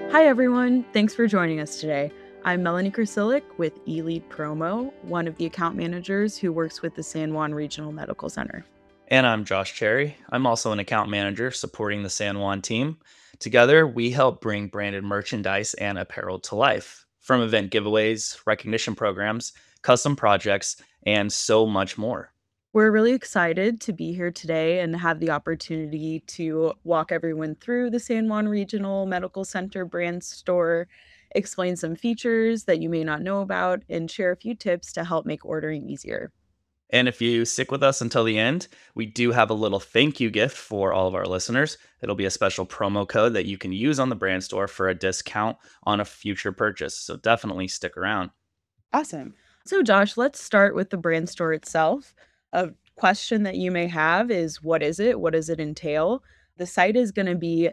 Hi, everyone. Thanks for joining us today. I'm Melanie Krasilik with eLead Promo, one of the account managers who works with the San Juan Regional Medical Center. And I'm Josh Cherry. I'm also an account manager supporting the San Juan team. Together, we help bring branded merchandise and apparel to life, from event giveaways, recognition programs, custom projects, and so much more. We're really excited to be here today and have the opportunity to walk everyone through the San Juan Regional Medical Center brand store, explain some features that you may not know about, and share a few tips to help make ordering easier. And if you stick with us until the end, we do have a little thank you gift for all of our listeners. It'll be a special promo code that you can use on the brand store for a discount on a future purchase. So definitely stick around. Awesome. So, Josh, let's start with the brand store itself. A question that you may have is what is it? What does it entail? The site is going to be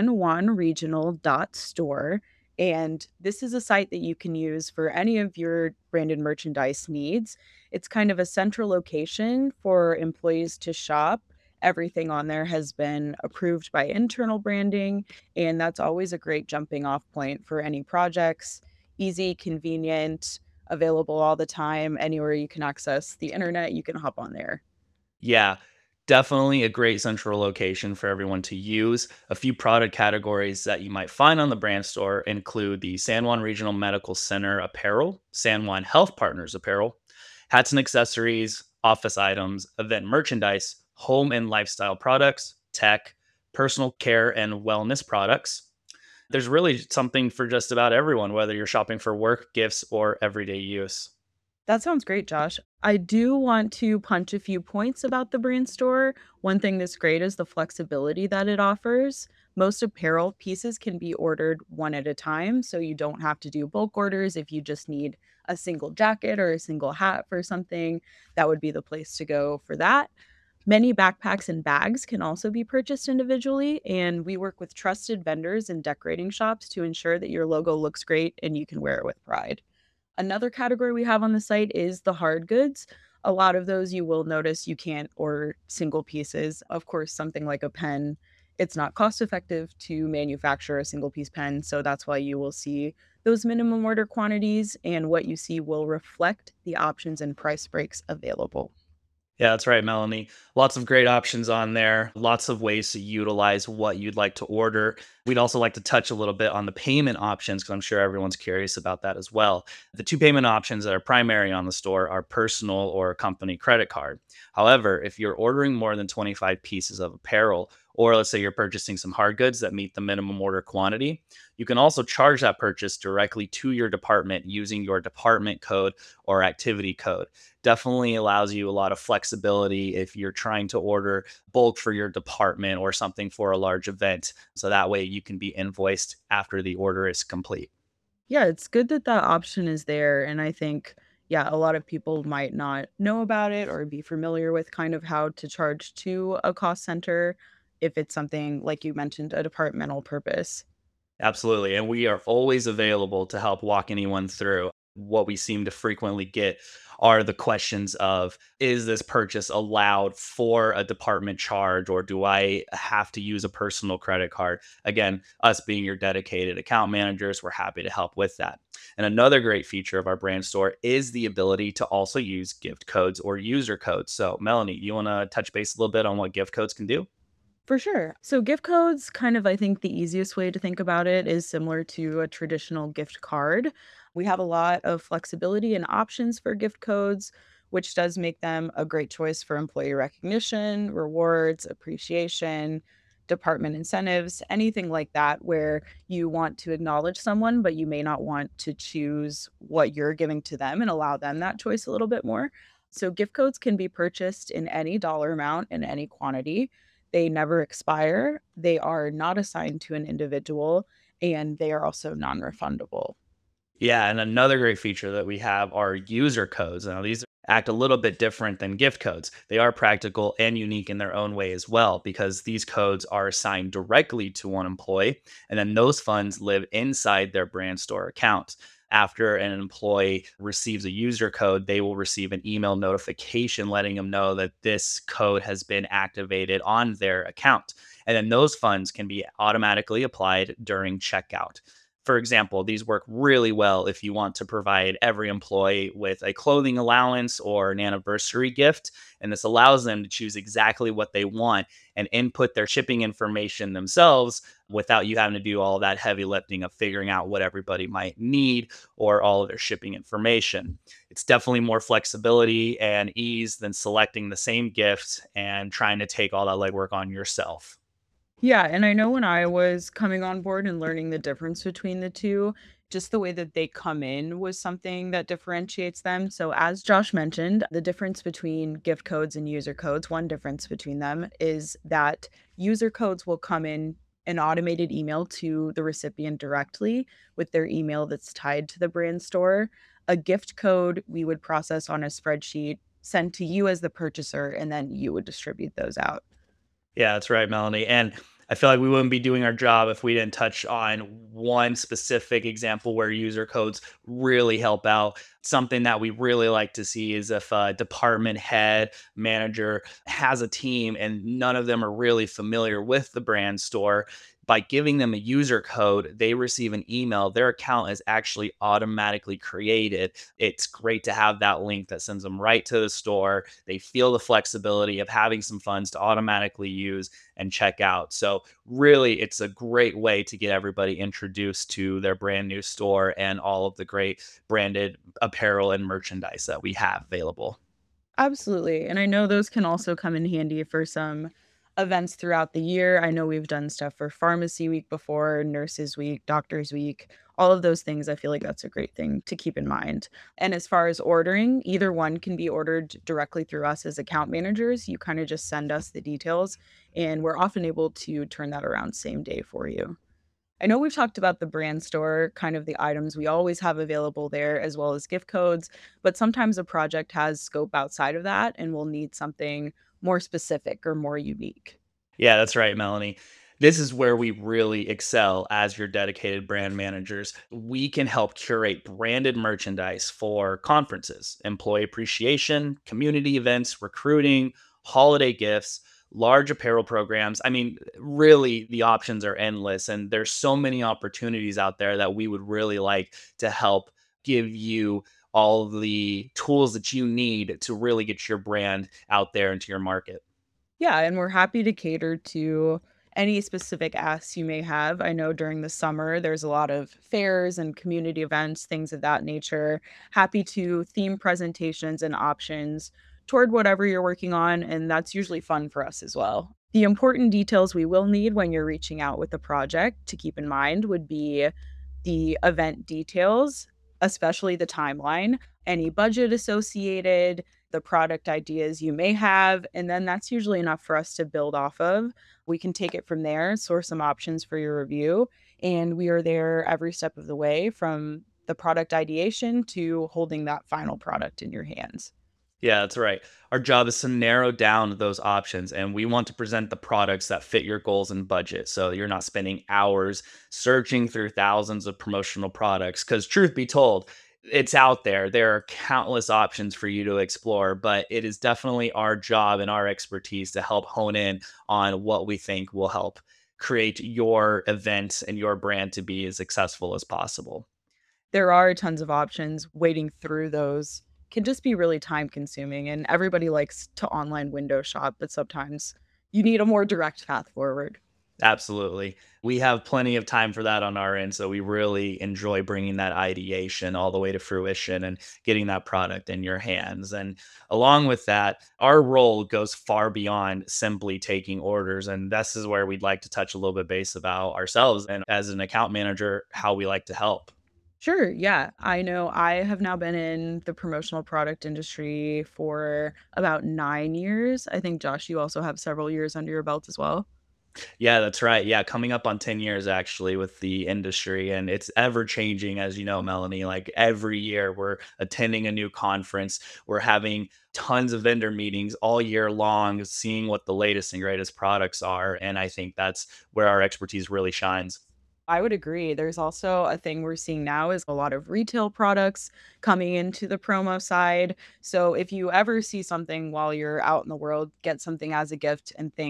sanjuanregional.store. And this is a site that you can use for any of your branded merchandise needs. It's kind of a central location for employees to shop. Everything on there has been approved by internal branding, and that's always a great jumping off point for any projects. Easy, convenient, available all the time. Anywhere you can access the internet, you can hop on there. Yeah, definitely a great central location for everyone to use. A few product categories that you might find on the brand store include the San Juan Regional Medical Center apparel, San Juan Health Partners apparel, hats and accessories, office items, event merchandise, home and lifestyle products, tech, personal care and wellness products. There's really something for just about everyone, whether you're shopping for work, gifts, or everyday use. That sounds great, Josh. I do want to punch a few points about the brand store. One thing that's great is the flexibility that it offers. Most apparel pieces can be ordered one at a time, so you don't have to do bulk orders. If you just need a single jacket or a single hat for something, that would be the place to go for that. Many backpacks and bags can also be purchased individually, and we work with trusted vendors and decorating shops to ensure that your logo looks great and you can wear it with pride. Another category we have on the site is the hard goods. A lot of those you will notice you can't order single pieces. Of course, something like a pen, it's not cost effective to manufacture a single piece pen. So that's why you will see those minimum order quantities, and what you see will reflect the options and price breaks available. Yeah, that's right, Melanie. Lots of great options on there. Lots of ways to utilize what you'd like to order. We'd also like to touch a little bit on the payment options because I'm sure everyone's curious about that as well. The two payment options that are primary on the store are personal or company credit card. However, if you're ordering more than 25 pieces of apparel, or let's say you're purchasing some hard goods that meet the minimum order quantity, you can also charge that purchase directly to your department using your department code or activity code. Definitely allows you a lot of flexibility if you're trying to order bulk for your department or something for a large event. So that way you can be invoiced after the order is complete. Yeah, it's good that that option is there. And I think, yeah, a lot of people might not know about it or be familiar with kind of how to charge to a cost center if it's something, like you mentioned, a departmental purpose. Absolutely. And we are always available to help walk anyone through. What we seem to frequently get are the questions of, is this purchase allowed for a department charge, or do I have to use a personal credit card? Again, us being your dedicated account managers, we're happy to help with that. And another great feature of our brand store is the ability to also use gift codes or user codes. So, Melanie, you want to touch base a little bit on what gift codes can do? For sure. So gift codes, kind of, I think the easiest way to think about it is similar to a traditional gift card. We have a lot of flexibility and options for gift codes, which does make them a great choice for employee recognition, rewards, appreciation, department incentives, anything like that, where you want to acknowledge someone, but you may not want to choose what you're giving to them and allow them that choice a little bit more. So gift codes can be purchased in any dollar amount in any quantity. They never expire, they are not assigned to an individual, and they are also non-refundable. Yeah, and another great feature that we have are user codes. Now, these act a little bit different than gift codes. They are practical and unique in their own way as well, because these codes are assigned directly to one employee, and then those funds live inside their brand store account. After an employee receives a user code, they will receive an email notification letting them know that this code has been activated on their account. And then those funds can be automatically applied during checkout. For example, these work really well if you want to provide every employee with a clothing allowance or an anniversary gift. And this allows them to choose exactly what they want and input their shipping information themselves without you having to do all that heavy lifting of figuring out what everybody might need or all of their shipping information. It's definitely more flexibility and ease than selecting the same gift and trying to take all that legwork on yourself. Yeah, and I know when I was coming on board and learning the difference between the 2, just the way that they come in was something that differentiates them. So as Josh mentioned, the difference between gift codes and user codes, one difference between them is that user codes will come in an automated email to the recipient directly with their email that's tied to the brand store. A gift code we would process on a spreadsheet, sent to you as the purchaser, and then you would distribute those out. Yeah, that's right, Melanie. And I feel like we wouldn't be doing our job if we didn't touch on one specific example where user codes really help out. Something that we really like to see is if a department head, manager has a team and none of them are really familiar with the brand store. By giving them a user code, they receive an email. Their account is actually automatically created. It's great to have that link that sends them right to the store. They feel the flexibility of having some funds to automatically use and check out. So, really, it's a great way to get everybody introduced to their brand new store and all of the great branded apparel and merchandise that we have available. Absolutely, and I know those can also come in handy for some events throughout the year. I know we've done stuff for Pharmacy Week before, Nurses Week, Doctors Week, all of those things. I feel like that's a great thing to keep in mind. And as far as ordering, either one can be ordered directly through us as account managers. You kind of just send us the details, and we're often able to turn that around same day for you. I know we've talked about the brand store, kind of the items we always have available there, as well as gift codes, but sometimes a project has scope outside of that and will need something more specific or more unique. Yeah, that's right, Melanie. This is where we really excel as your dedicated brand managers. We can help curate branded merchandise for conferences, employee appreciation, community events, recruiting, holiday gifts, large apparel programs. I mean, really, the options are endless, and there's so many opportunities out there that we would really like to help give you all the tools that you need to really get your brand out there into your market. Yeah, and we're happy to cater to any specific asks you may have. I know during the summer there's a lot of fairs and community events, things of that nature. Happy to theme presentations and options toward whatever you're working on, and that's usually fun for us as well. The important details we will need when you're reaching out with a project to keep in mind would be the event details, especially the timeline, any budget associated, the product ideas you may have, and then that's usually enough for us to build off of. We can take it from there, source some options for your review, and we are there every step of the way from the product ideation to holding that final product in your hands. Yeah, that's right. Our job is to narrow down those options, and we want to present the products that fit your goals and budget. So you're not spending hours searching through thousands of promotional products. Because, truth be told, it's out there. There are countless options for you to explore, but it is definitely our job and our expertise to help hone in on what we think will help create your event and your brand to be as successful as possible. There are tons of options. Wading through those can just be really time consuming, and everybody likes to online window shop, but sometimes you need a more direct path forward. Absolutely. We have plenty of time for that on our end. So we really enjoy bringing that ideation all the way to fruition and getting that product in your hands. And along with that, our role goes far beyond simply taking orders. And this is where we'd like to touch a little bit base about ourselves and as an account manager, how we like to help. Sure, yeah. I know I have now been in the promotional product industry for about 9 years. I think, Josh, you also have several years under your belt as well. Yeah, that's right. Yeah, coming up on 10 years actually with the industry, and it's ever changing, as you know, Melanie. Like every year, we're attending a new conference. We're having tons of vendor meetings all year long, seeing what the latest and greatest products are. And I think that's where our expertise really shines. I would agree. There's also a thing we're seeing now is a lot of retail products coming into the promo side. So if you ever see something while you're out in the world, get something as a gift and think,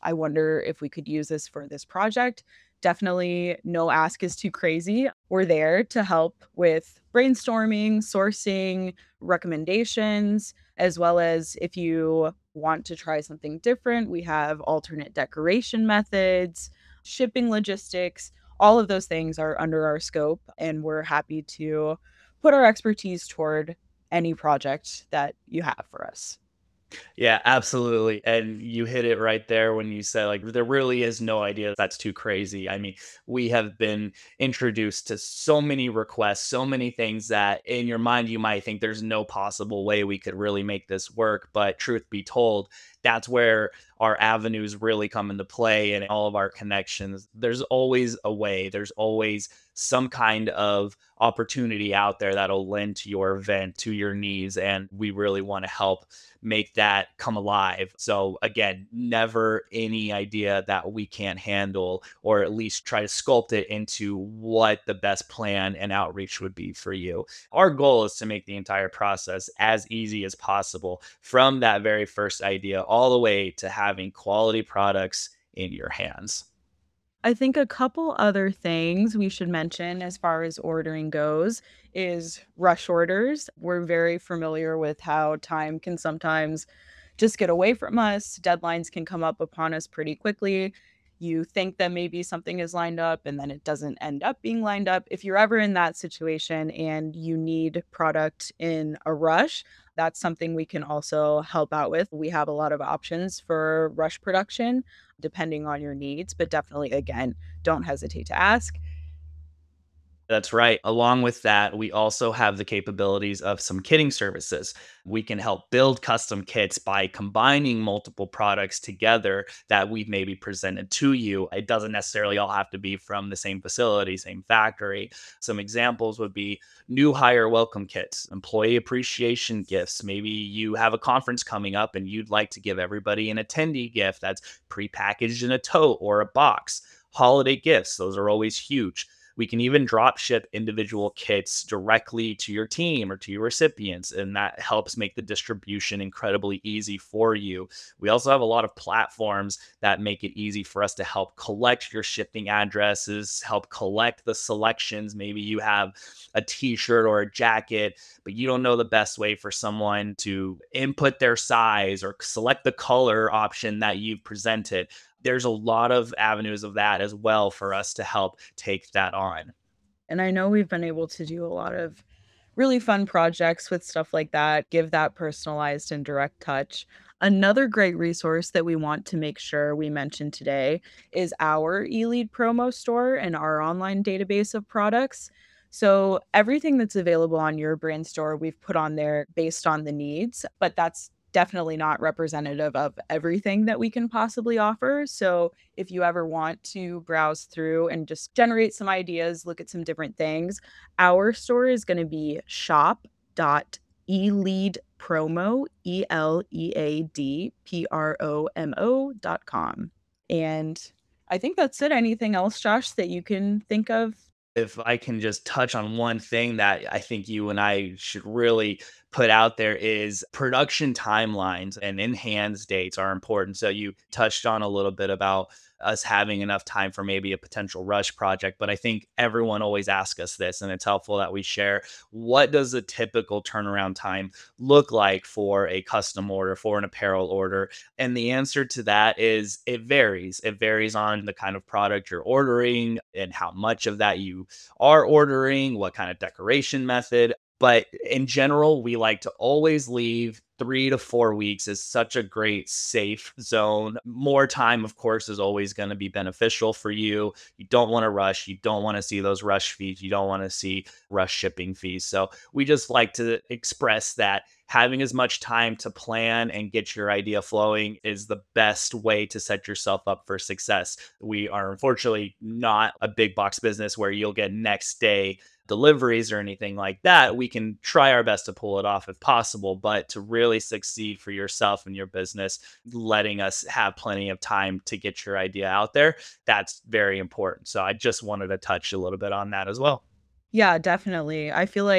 I wonder if we could use this for this project. Definitely no ask is too crazy. We're there to help with brainstorming, sourcing, recommendations, as well as if you want to try something different, we have alternate decoration methods, shipping logistics. All of those things are under our scope, and we're happy to put our expertise toward any project that you have for us. Yeah, absolutely. And you hit it right there when you said, like, there really is no idea that's too crazy. I mean, we have been introduced to so many requests, so many things that in your mind you might think there's no possible way we could really make this work. But truth be told, that's where our avenues really come into play and all of our connections. There's always a way, there's always some kind of opportunity out there that'll lend to your event, to your needs. And we really want to help make that come alive. So again, never any idea that we can't handle, or at least try to sculpt it into what the best plan and outreach would be for you. Our goal is to make the entire process as easy as possible from that very first idea all the way to having quality products in your hands. I think a couple other things we should mention as far as ordering goes is rush orders. We're very familiar with how time can sometimes just get away from us. Deadlines can come up upon us pretty quickly. You think that maybe something is lined up and then it doesn't end up being lined up. If you're ever in that situation and you need product in a rush, that's something we can also help out with. We have a lot of options for rush production depending on your needs, but definitely, again, don't hesitate to ask. That's right. Along with that, we also have the capabilities of some kitting services. We can help build custom kits by combining multiple products together that we've maybe presented to you. It doesn't necessarily all have to be from the same facility, same factory. Some examples would be new hire welcome kits, employee appreciation gifts. Maybe you have a conference coming up and you'd like to give everybody an attendee gift that's prepackaged in a tote or a box. Holiday gifts, those are always huge. We can even drop ship individual kits directly to your team or to your recipients, and that helps make the distribution incredibly easy for you. We also have a lot of platforms that make it easy for us to help collect your shipping addresses, help collect the selections. Maybe you have a t shirt or a jacket, but you don't know the best way for someone to input their size or select the color option that you've presented. There's a lot of avenues of that as well for us to help take that on. And I know we've been able to do a lot of really fun projects with stuff like that, give that personalized and direct touch. Another great resource that we want to make sure we mention today is our eLead promo store and our online database of products. So, everything that's available on your brand store, we've put on there based on the needs, but that's definitely not representative of everything that we can possibly offer. So, if you ever want to browse through and just generate some ideas, look at some different things, our store is gonna be shop.eleadpromo, ELEADPROMO.com. And I think that's it. Anything else, Josh, that you can think of? If I can just touch on one thing that I think you and I should really put out there is production timelines and in hands dates are important. So you touched on a little bit about us having enough time for maybe a potential rush project, but I think everyone always asks us this, and it's helpful that we share. What does a typical turnaround time look like for a custom order, for an apparel order? And the answer to that is it varies. It varies on the kind of product you're ordering and how much of that you are ordering, what kind of decoration method. But in general, we like to always leave 3 to 4 weeks is such a great safe zone. More time, of course, is always going to be beneficial for you. You don't want to rush. You don't want to see those rush fees. You don't want to see rush shipping fees. So we just like to express that having as much time to plan and get your idea flowing is the best way to set yourself up for success. We are unfortunately not a big box business where you'll get next day deliveries or anything like that. We can try our best to pull it off if possible, but to really succeed for yourself and your business, letting us have plenty of time to get your idea out there, that's very important. So I just wanted to touch a little bit on that as well. Yeah, definitely. I feel like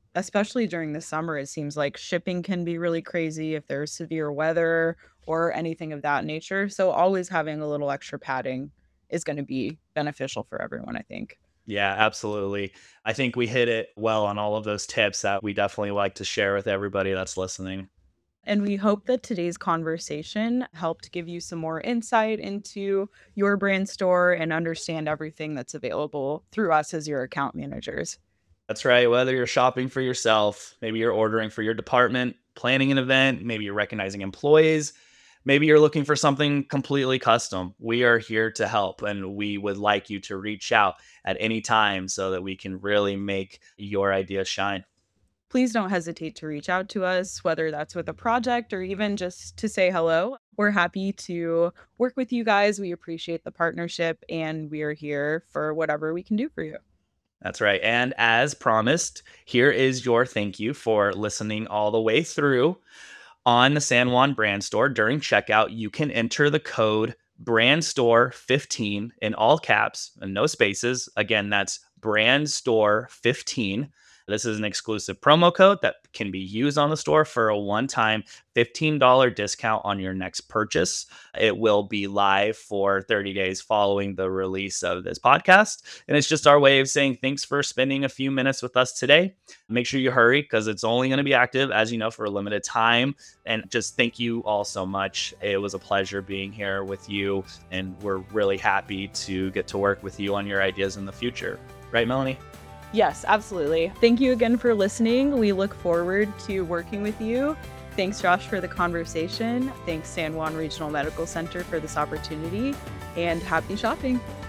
especially during the summer, it seems like shipping can be really crazy if there's severe weather or anything of that nature. So always having a little extra padding is going to be beneficial for everyone, I think. Yeah, absolutely. I think we hit it well on all of those tips that we definitely like to share with everybody that's listening. And we hope that today's conversation helped give you some more insight into your brand store and understand everything that's available through us as your account managers. That's right. Whether you're shopping for yourself, maybe you're ordering for your department, planning an event, maybe you're recognizing employees, maybe you're looking for something completely custom. We are here to help and we would like you to reach out at any time so that we can really make your idea shine. Please don't hesitate to reach out to us, whether that's with a project or even just to say hello. We're happy to work with you guys. We appreciate the partnership and we are here for whatever we can do for you. That's right. And as promised, here is your thank you for listening all the way through. On the San Juan brand store during checkout, you can enter the code brand store 15 in all caps and no spaces. Again, that's brand store 15. This is an exclusive promo code that can be used on the store for a one-time $15 discount on your next purchase. It will be live for 30 days following the release of this podcast. And it's just our way of saying thanks for spending a few minutes with us today. Make sure you hurry because it's only going to be active, as you know, for a limited time. And just thank you all so much. It was a pleasure being here with you. And we're really happy to get to work with you on your ideas in the future. Right, Melanie? Yes, absolutely. Thank you again for listening. We look forward to working with you. Thanks, Josh, for the conversation. Thanks, San Juan Regional Medical Center, for this opportunity. And happy shopping.